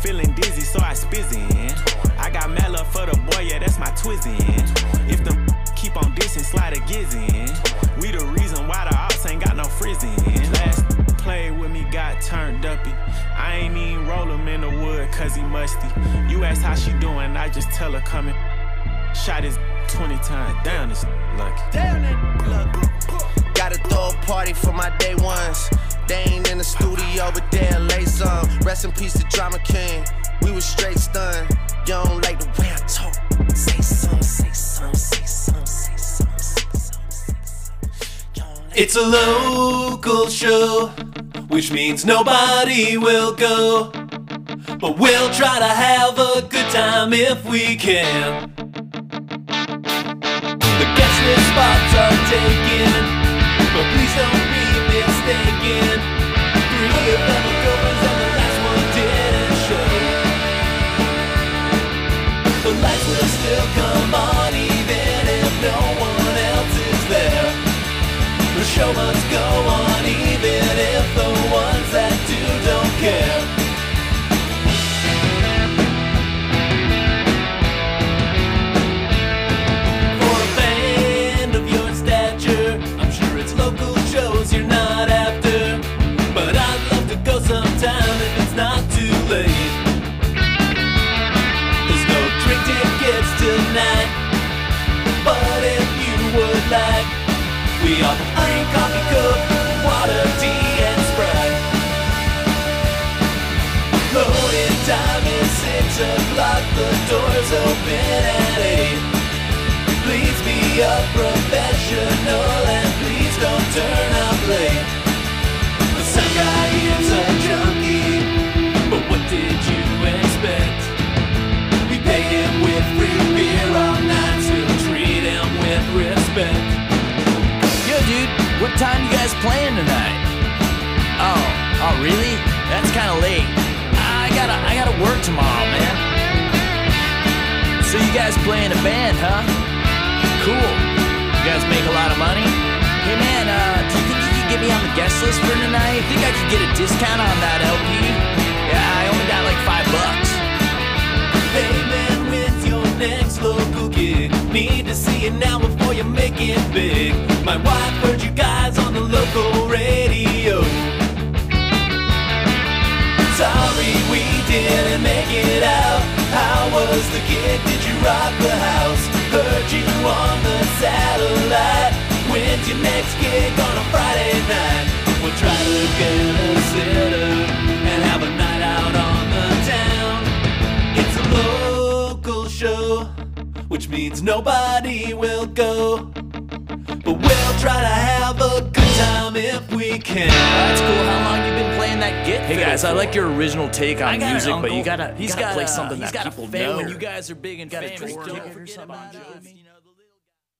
feeling dizzy, so I spizzin'. I got mad love for the boy, yeah, that's my twizzin'. If them keep on dissing, slide a gizzin'. We the reason why the ops ain't got no frizzin'. Last played with me, got turned uppy. I ain't even roll him in the wood, cause he musty. You ask how she doing, I just tell her coming. Shot his 20 times, down this lucky. Damn it, lucky. Gotta throw a party for my day ones. They ain't in the studio, but they'll lay some. Rest in peace to Drama King. We was straight stunned. You don't like the way I talk. Say some, say some, say some, say some, say some, say some. It's a local show, which means nobody will go. But we'll try to have a good time if we can. The guest list spots are taken, but please don't be mistaken. 3 of them are girlfriends and the last one didn't show. The lights will still come on even if no one else is there. The show must go on even if the ones that do don't care. For a band of your stature, I'm sure it's local shows you're not after, but I'd love to go sometime if it's not too late. There's no drink tickets tonight, but if you would like, we offer free coffee, coke, water, tea, and Sprite. Loading time is 6 o'clock, the doors open at 8. Please be a professional and please don't turn up late. The sound guy is a junkie, but what did you expect? We pay him with free beer all night, still treat him with respect. Yo, dude, what time you guys playing tonight? Oh, really? That's kind of late. I gotta work tomorrow, man. So you guys play in a band, huh? Cool. You guys make a lot of money? Hey, man, do you think you could get me on the guest list for tonight? Think I could get a discount on that LP? Yeah, I only got like $5. Hey man, when's your next local gig? Need to see it now before you make it big. My wife heard you guys on the local radio. Sorry we didn't make it out. How was the gig? Did you rock the house? Heard you on the satellite. When's your next gig on a Friday night? We'll try to get a sitter and have a night out on the town. It's a local show, which means nobody will go. But we'll try to have a good time if we can. That's cool. How long you been playing that git? Hey guys, I like your original take on music, but you gotta He's gotta got play something that got people a fan know. when you guys are big and Got a famous. tour Don't ticket or forget something, about you know? us. You know, the little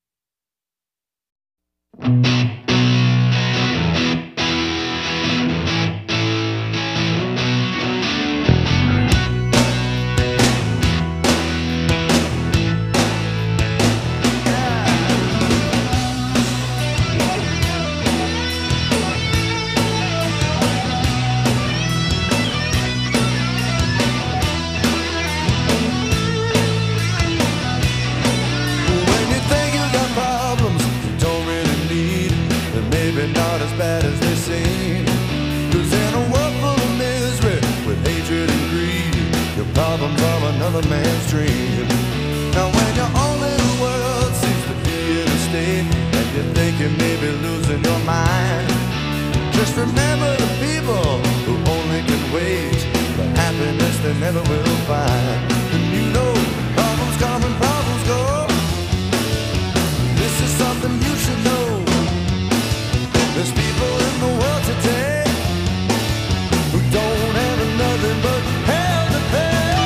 When you think you got problems you don't really need, they're maybe not as bad as they seem. 'Cause in a world full of misery, with hatred and greed, your problems are another man's dream. Now when your own little world seems to be in a state, and you think you may be losing your mind, just remember the people who only can wait for happiness they never will find. And you know, problems come and problems go. This is something you should know. There's people in the world today who don't have nothing but hell to pay.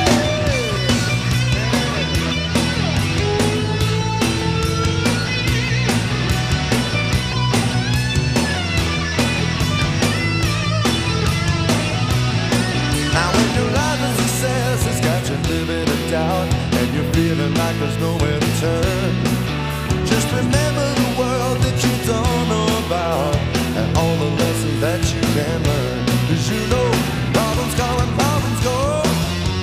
Now when your life is success has got you living in doubt, and you're feeling like there's nowhere to turn, just remember the world that you don't know about, and all the lessons that you can learn. 'Cause you know, problems come and problems go.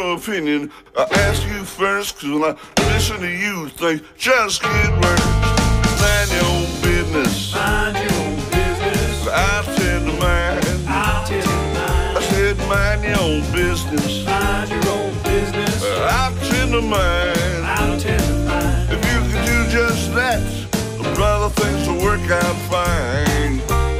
your opinion. I ask you first, cause when I listen to you, things just get worse. Mind your own business. Mind your own business. I'll tend to mine. I'll tend to mine. I said mind your own business. Mind your own business. I'll tend to mine. I'll tend to mine. If you could do just that, brother, things will work out fine.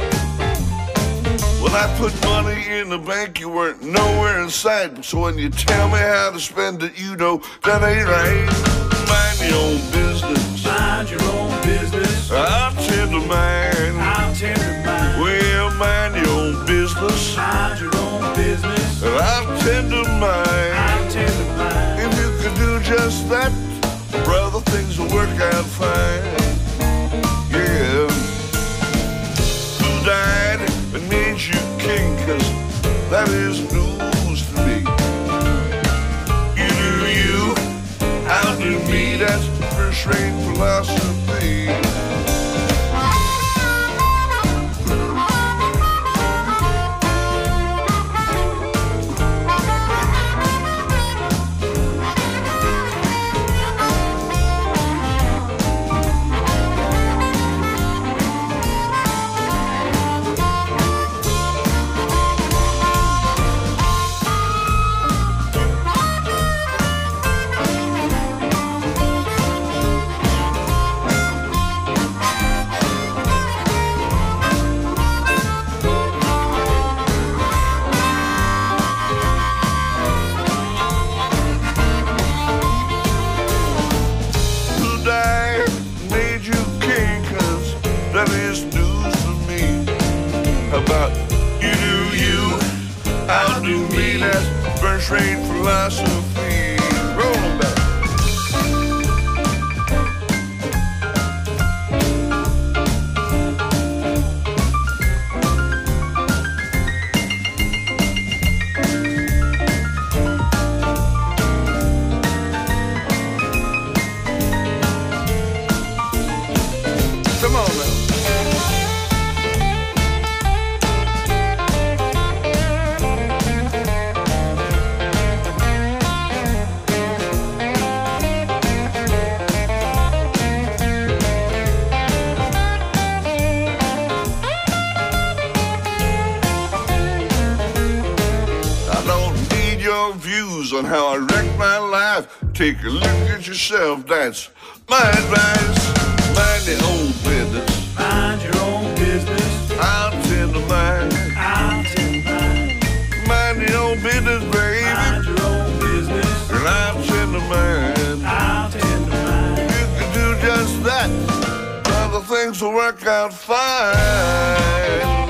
When I put money in the bank, you weren't nowhere in sight. So when you tell me how to spend it, you know that ain't right. Mind your own business. Mind your own business. I'll tend to mine. I'll tend to mine. Well, mind your own business. Mind your own business. I'll tend to mine. I'll tend to mine. If you could do just that, brother, things will work out fine. Yeah. Who died and made you king? Cause that is news to me. You do you, I'll do me. That's first-rate philosophy. First-rate philosophy. Roll them back. Come on now. Views on how I wrecked my life. Take a look at yourself, that's my advice. Mind your own business. Mind your own business. I'll tend to mine. I'll tend to mine. Mind your own business, baby. Mind your own business. And I'll tend to mine. I'll tend to mine. You can do just that, other things will work out fine.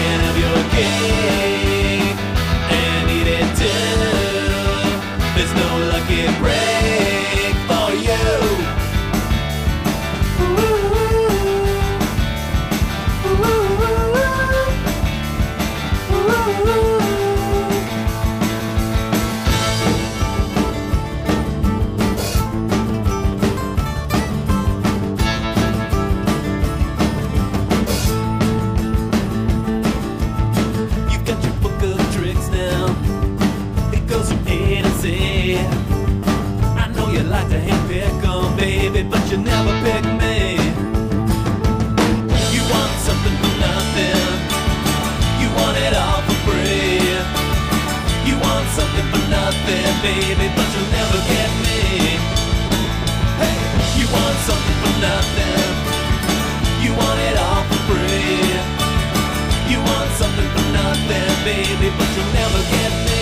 cake and eat it too. There's no nothing. You want it all for free. You want something for nothing, baby, but you'll never get me.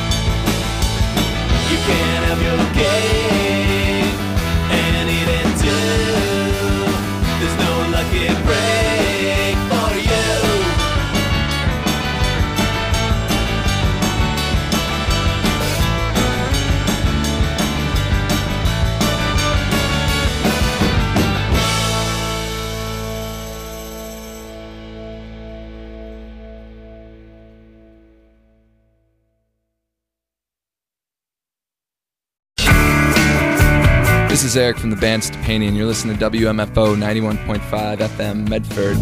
You can't have your cake and eat it too. There's no lucky break for you. This is Eric from the band Stepanian. You're listening to WMFO 91.5 FM Medford.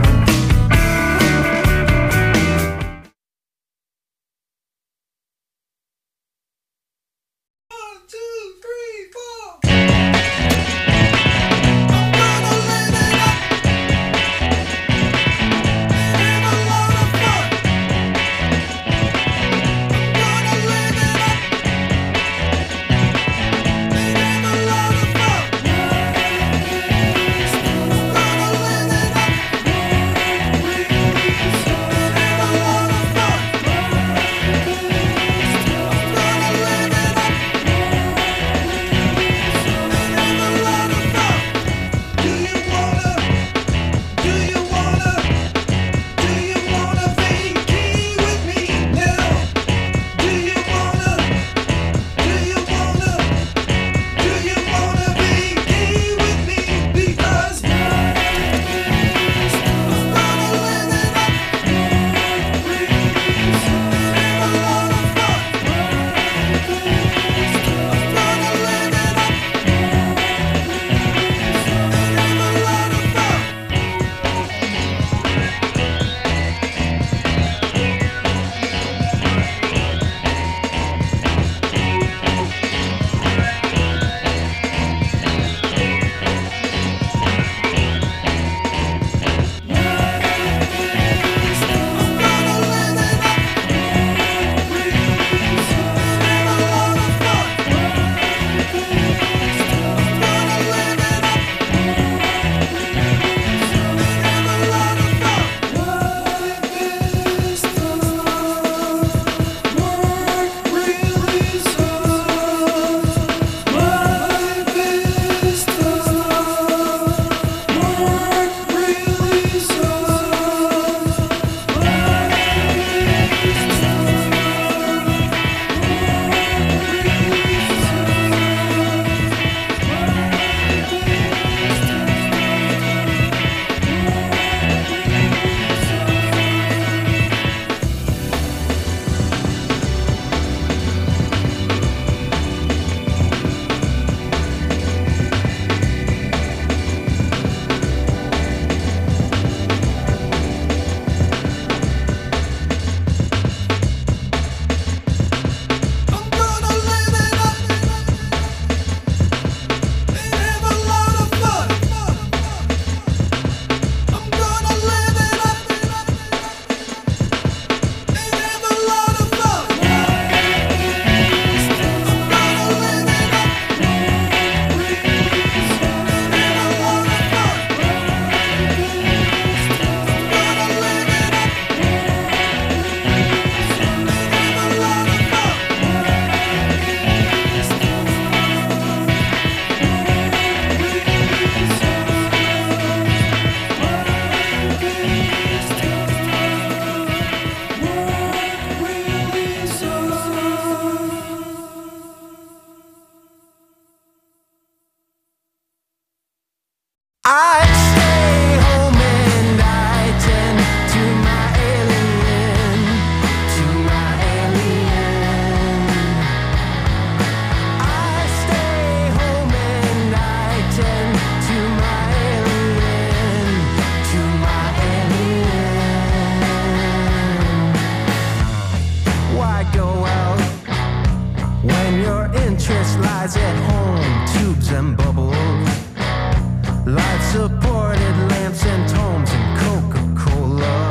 Life-supported lamps and tomes and Coca-Cola.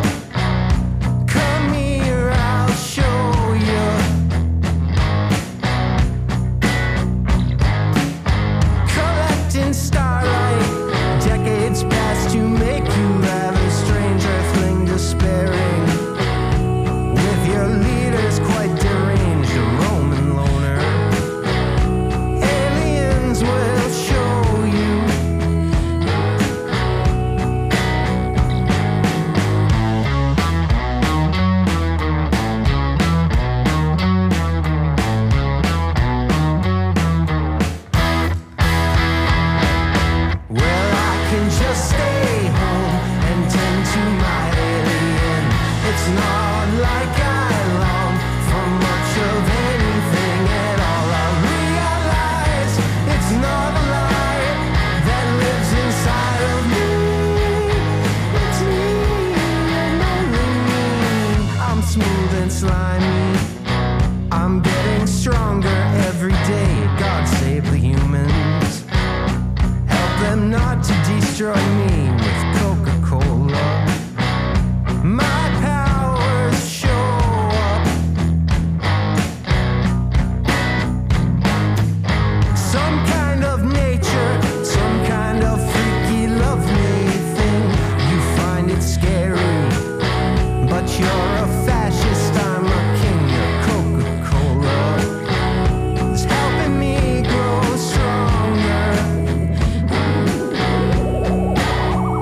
Come here, I'll show you. Collecting starlight to destroy me with Coca-Cola. My powers show up. Some kind of nature, some kind of freaky, lovely thing. You find it scary, but you're a fascist, I'm a king. Your Coca-Cola is helping me grow stronger.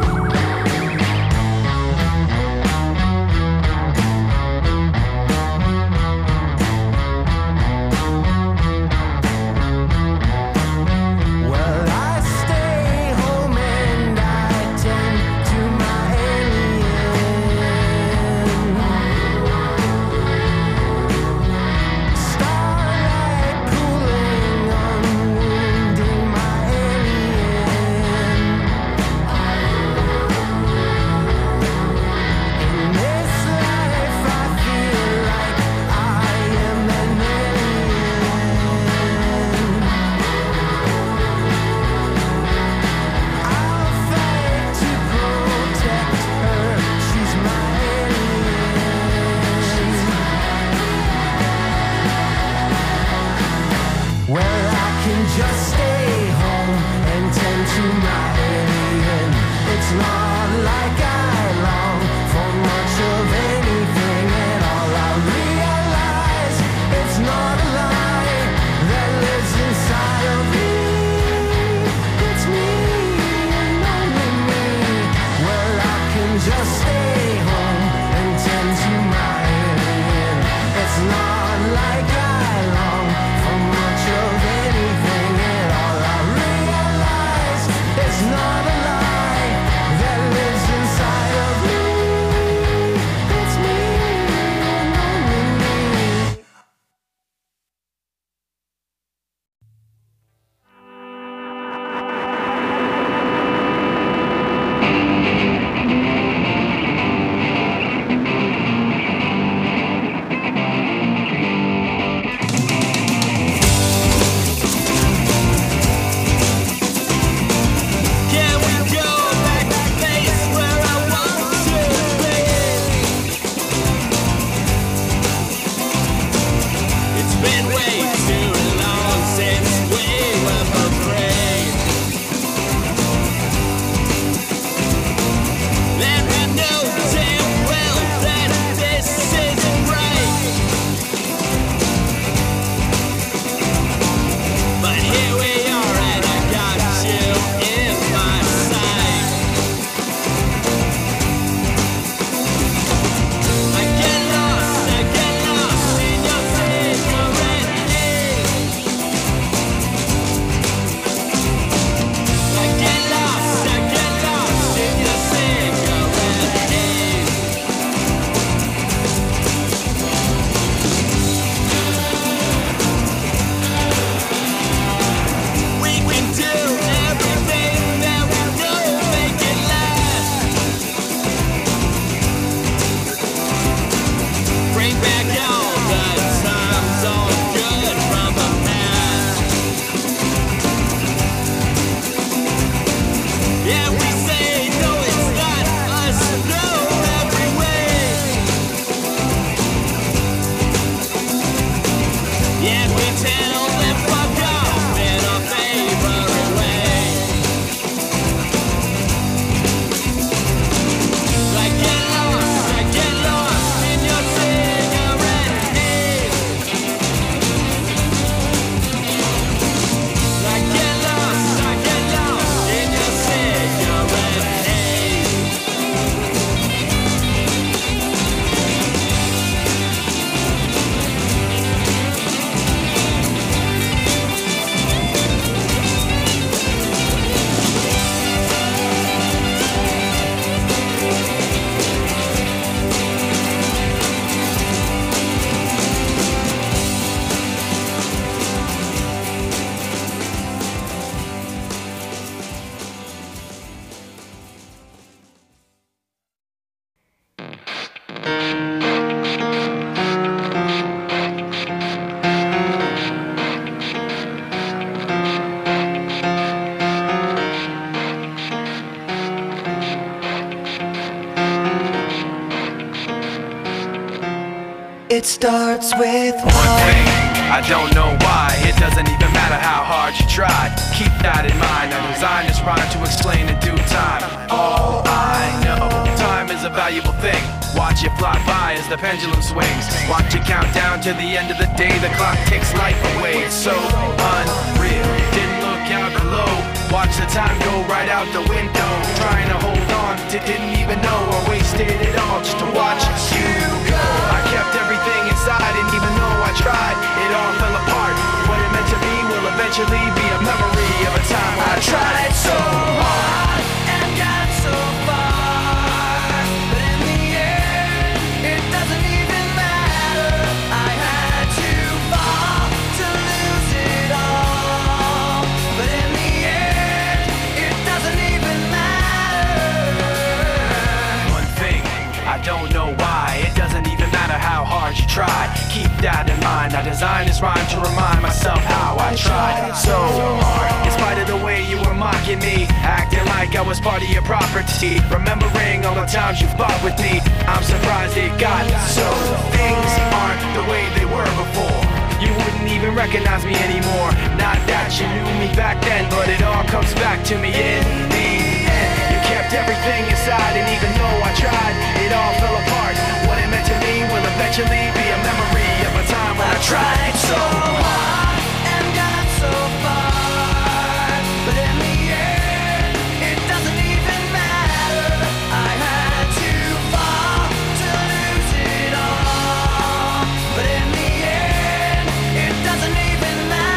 It starts with one thing, I don't know why. It doesn't even matter how hard you try. Keep that in mind. I designed this rhyme to explain in due time. All I know, time is a valuable thing. Watch it fly by as the pendulum swings. Watch it count down to the end of the day. The clock takes life away. It's so unreal. Didn't look out below. Watch the time go right out the window. Trying to hold on to didn't even know I wasted it all just to watch you go. I kept everything inside, and even though I tried, it all fell apart. What it meant to be will eventually be a memory of a time when I tried so hard and got so far, but in the end, it doesn't even matter. I had to fall to lose it all, but in the end, it doesn't even matter. One thing, I don't know why. It doesn't even matter how hard you try. Keep that in mind. I designed this rhyme to remind myself how I tried so hard. In spite of the way you were mocking me, acting like I was part of your property, remembering all the times you fought with me, I'm surprised it got so. Things aren't the way they were before. You wouldn't even recognize me anymore. Not that you knew me back then, but it all comes back to me in the end. You kept everything inside, and even though I tried, it all fell apart. What it meant to me will eventually be a memory of a time when I tried so hard and got so far, but in the end, it doesn't even matter. I had to fall to lose it all, but in the end, it doesn't even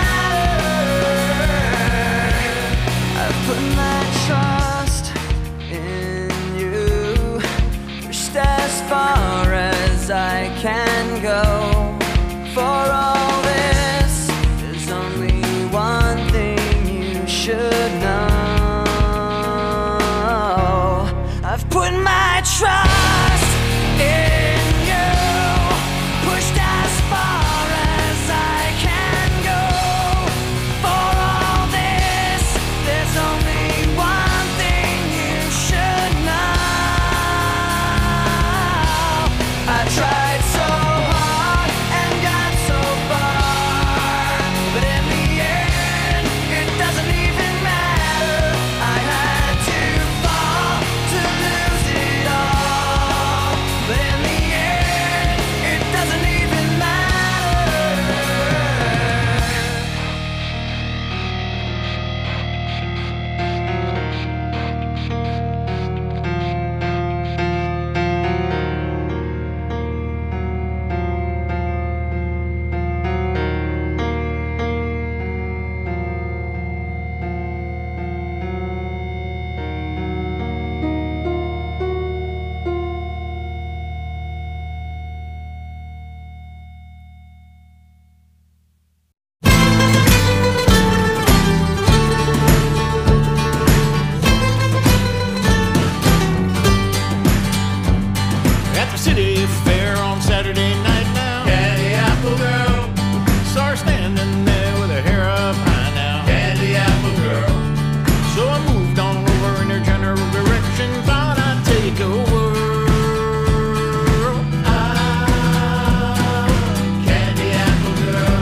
matter. I've put my trust in you, pushed as far as I can go. For all this, there's only one thing you should know. I've put my trust in you, pushed as far as I can go. For all this, there's only one thing you should know. I tried so hard and got so far, but in the end, it doesn't even matter. I had to fall to lose it all, but in the end, it doesn't even matter. At the city fair on Saturday night now, Candy Apple Girl saw her standing there with her hair up high now, Candy Apple Girl. So I moved on over in her general direction, thought I'd take a whirl. Ah, Candy Apple Girl.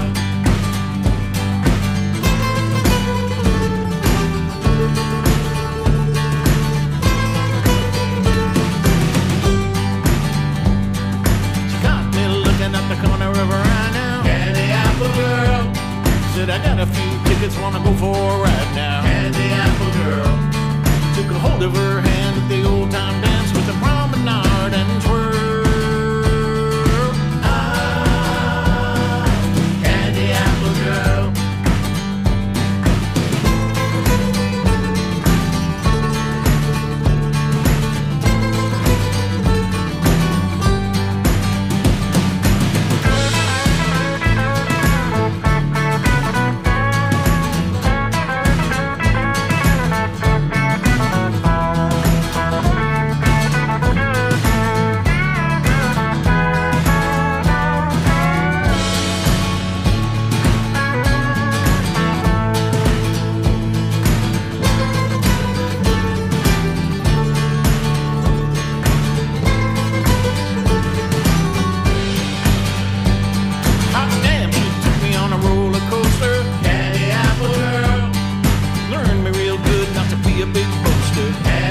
She got me looking at the corner of her eye now, Candy Apple Girl. Said I got a few tickets, wanna go for a ride now, Candy Apple Girl. Took a hold of her hand at the old time dance with the promenade and twirl. Ah, Candy Apple Girl.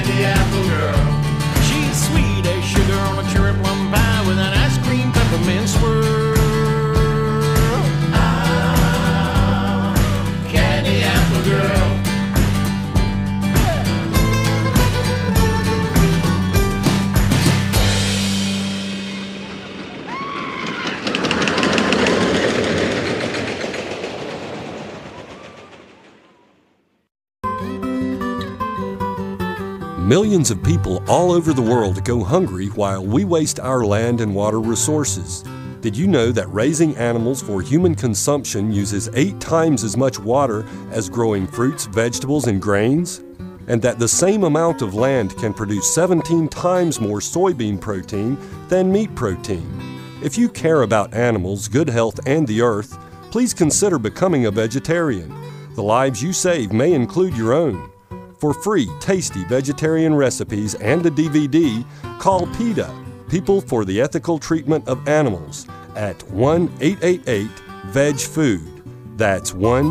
candy apple girl. She's sweet as sugar on a cherry plum pie with an ice cream peppermint swirl. Ah, candy apple girl. Millions of people all over the world go hungry while we waste our land and water resources. Did you know that raising animals for human consumption uses 8 times as much water as growing fruits, vegetables, and grains? And that the same amount of land can produce 17 times more soybean protein than meat protein? If you care about animals, good health, and the earth, please consider becoming a vegetarian. The lives you save may include your own. For free, tasty vegetarian recipes and a DVD, call PETA, People for the Ethical Treatment of Animals, at 1-888-VEG-FOOD. That's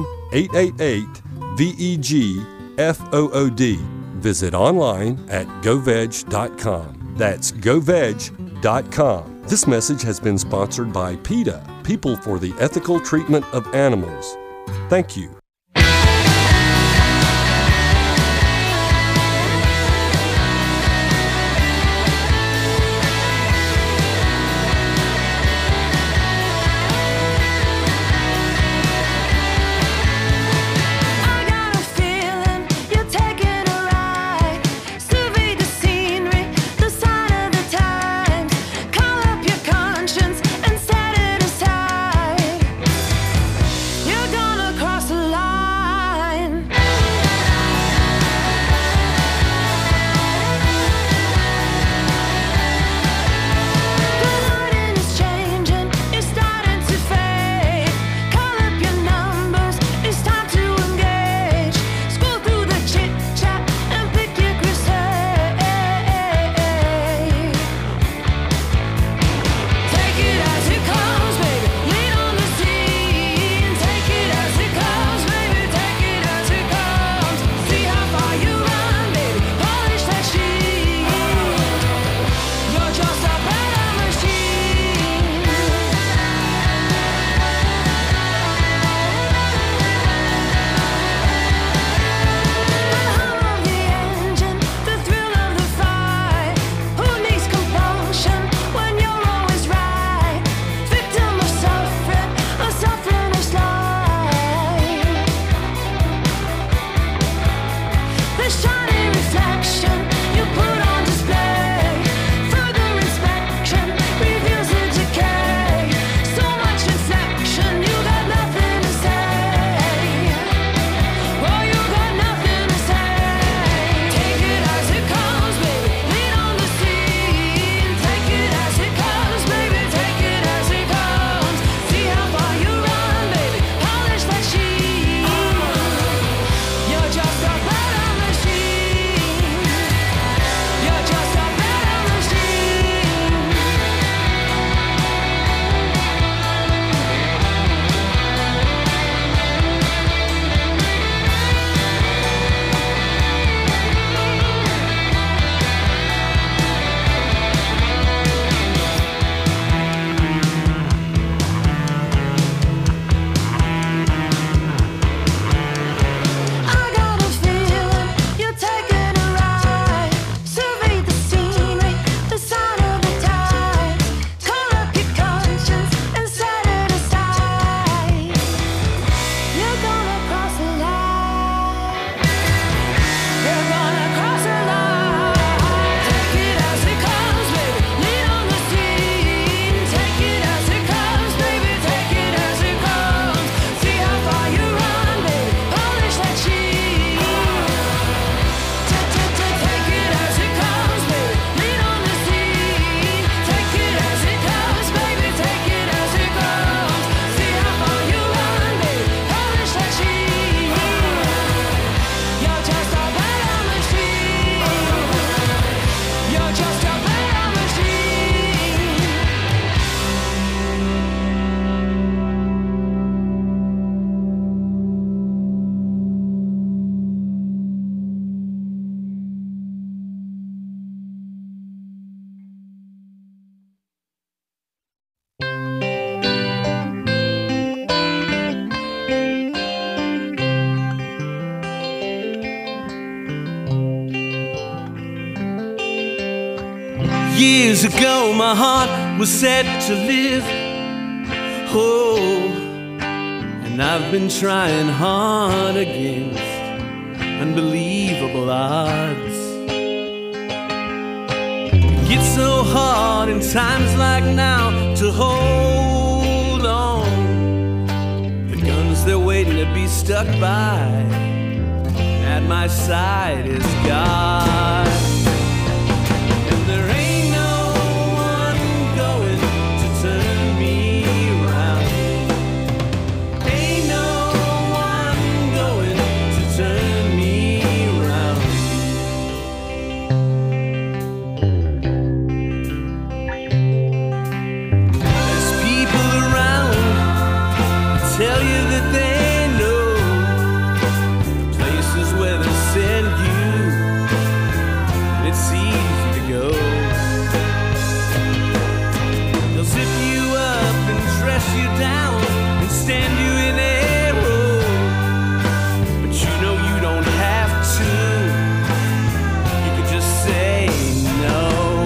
1-888-VEG-FOOD. Visit online at goveg.com. That's goveg.com. This message has been sponsored by PETA, People for the Ethical Treatment of Animals. Thank you. You're gonna cross the line. Years ago my heart was set to live. Oh, and I've been trying hard against unbelievable odds. It gets so hard in times like now to hold on. The guns they're waiting to be stuck by. At my side is God. And there ain't no one going to turn me around. Ain't no one going to turn me around. There's people around who tell you that they know the places where they send you, and it's easy to go. They'll zip you up and dress you down and stand you in a row, but you know you don't have to. You could just say no.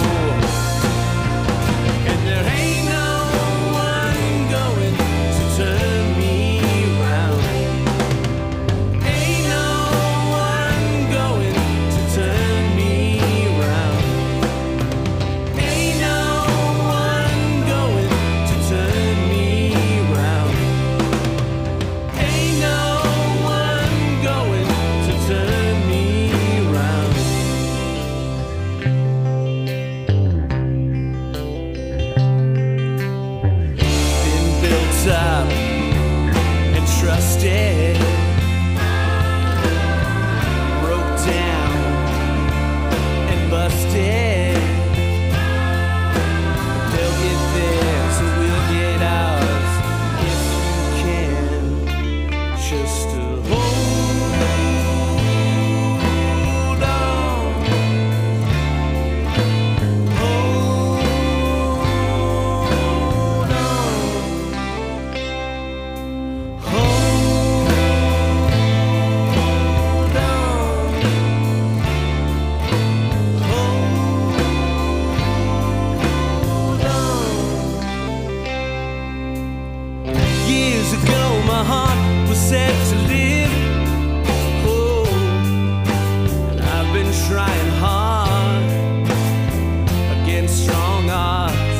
And there ain't no one going to turn me around. Ain't no one going to turn me around. Ain't no one going to turn me around. Ain't no one going to turn me around. Been built up and trusted, broke down and busted. They'll get theirs and we'll get ours if you can. Just to hold on, hold on, hold on. Years ago my heart was set to live. Oh, and I've been trying hard against strong odds.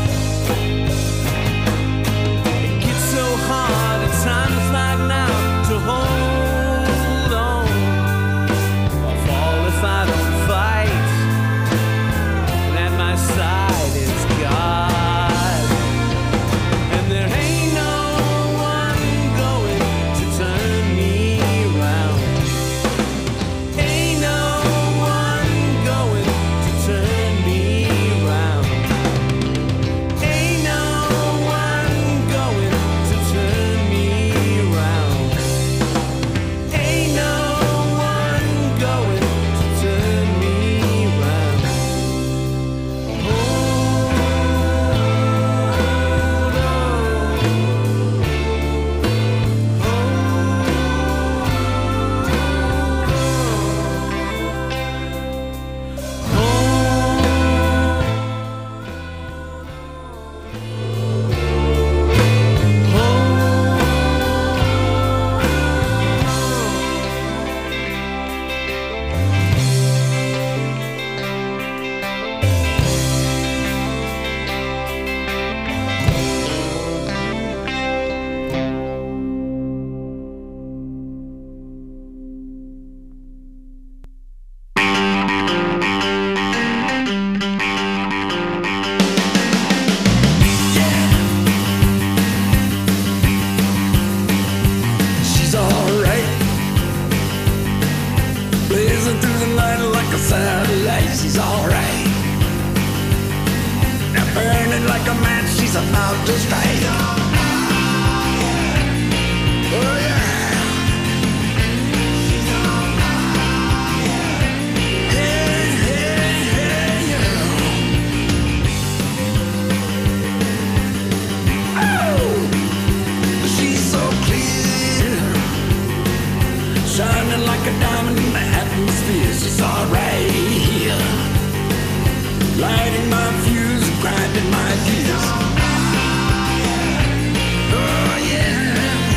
It gets so hard at times like now to hold on. I'll fall if I don't fight, and at my side is God. And there ain't no one going to turn me around. Ain't no one going to turn me around. Ain't no one going to turn me around. Ain't no one going to turn me around. She's alright, blazing through the night like a satellite. She's alright, now burning like a match. She's about to strike. Oh yeah. Hey, hey, hey, yeah. Oh, she's so clear, shining like a diamond in the atmosphere. She's alright, lighting my fuse. in my gears. Oh yeah.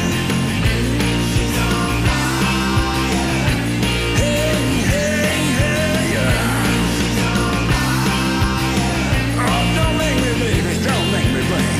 Hey, hey, hey, oh, don't make me, baby, don't make me bring.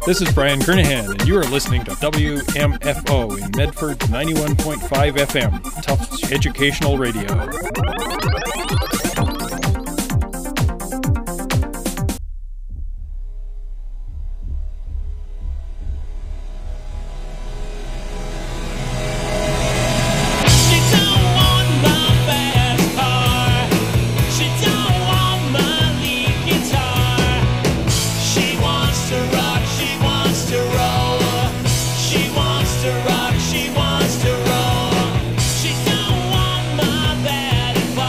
This is Brian Kernahan, and you are listening to WMFO in Medford 91.5 FM, Tufts Educational Radio. She wants to roll. She don't want my bad advice.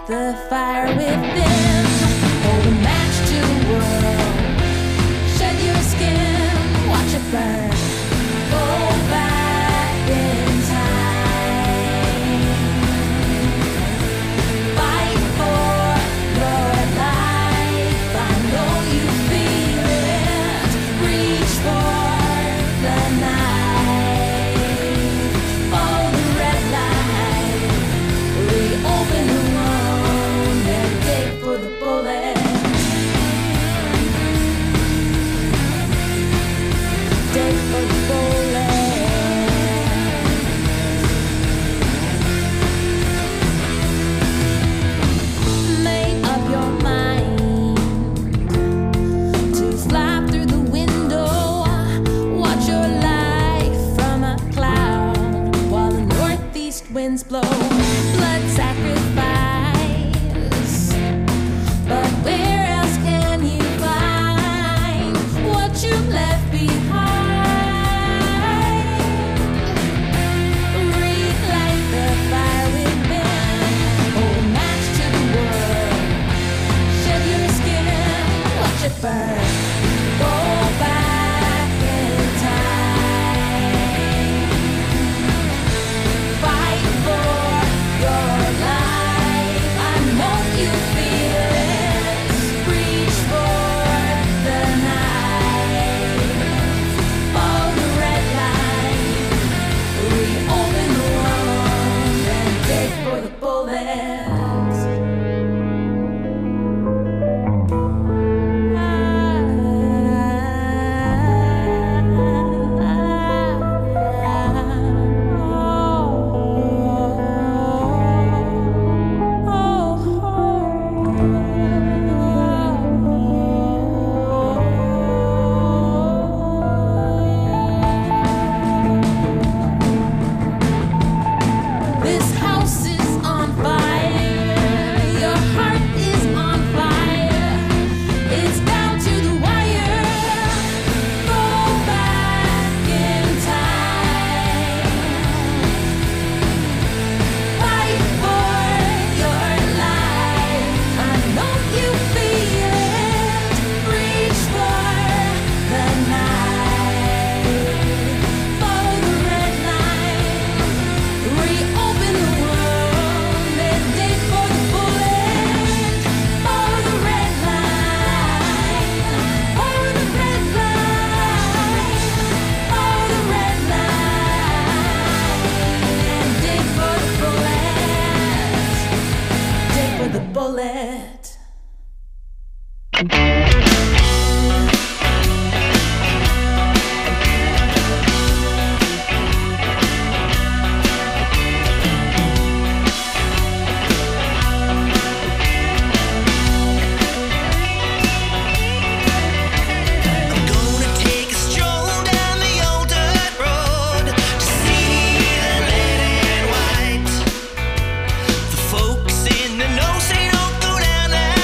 the fire within. Hold a match to the world. Shed your skin, watch it burn. Go back in time. Fight for your life. I know you feel it. Reach for the night. Follow the red light. Reopen the wound and dig for the bullet. Dig for the bullet. Make up your mind to fly through the window. Watch your life from a cloud while the northeast winds blow. Blood sacrifice. But where else can you find what you left behind? Relight the fire within. Hold a match to the world. Shed your skin, watch it burn. Go back in time. Fight for your life. I know you feel it. Reach for the night. Follow the red light. Reopen the wound and dig for the bullets. This house is on fire. Your heart is on fire. It's down to the wire. Go back in time. Fight for your life. I know you feel it. Reach for the night. Follow the red line. Reopen the wound and dig for the bullet. Follow the red line. Follow the red line. Follow the red line and dig for the bullet. Dig for the bullet. Gonna take a stroll down the old dirt road to see the red and white. The folks in the know say don't go down that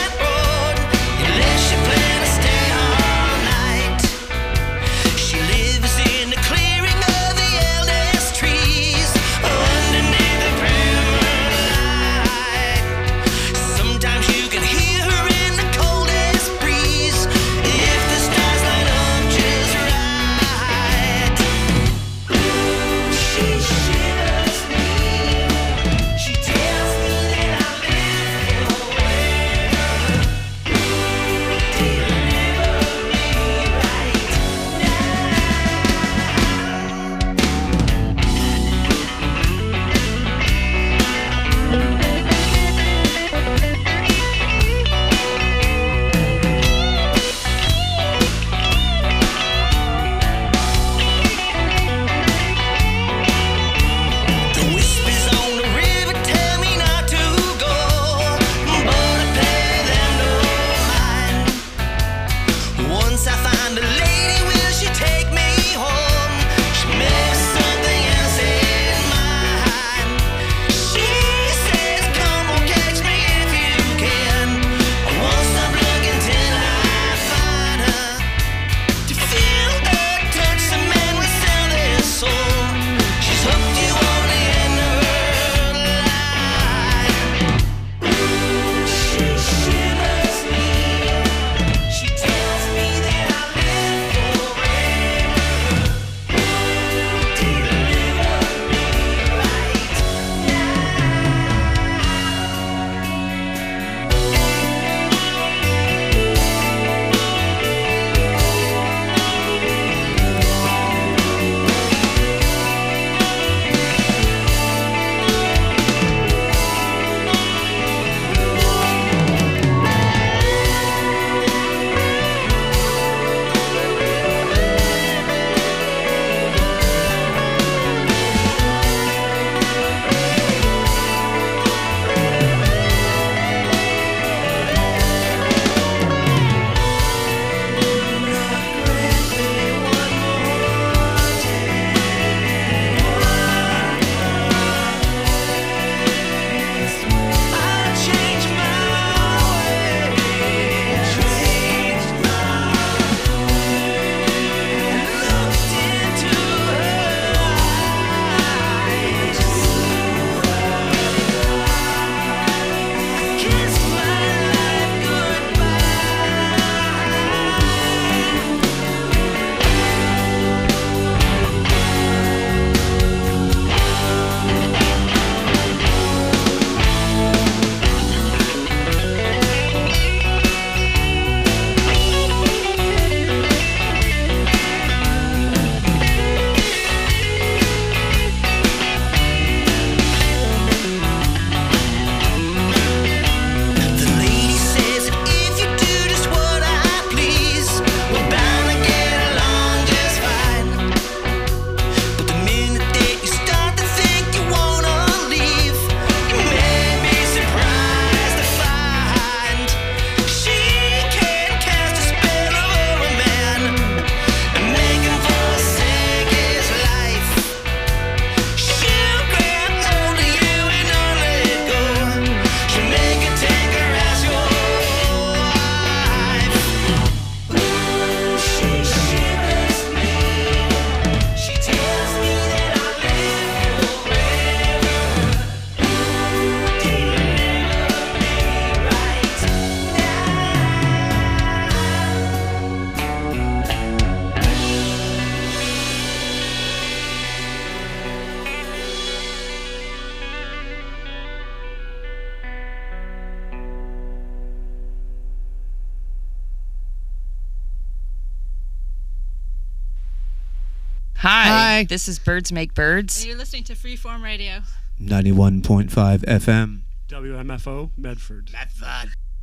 Hi. This is Birds Make Birds. And you're listening to Freeform Radio. 91.5 FM. WMFO, Medford. Medford.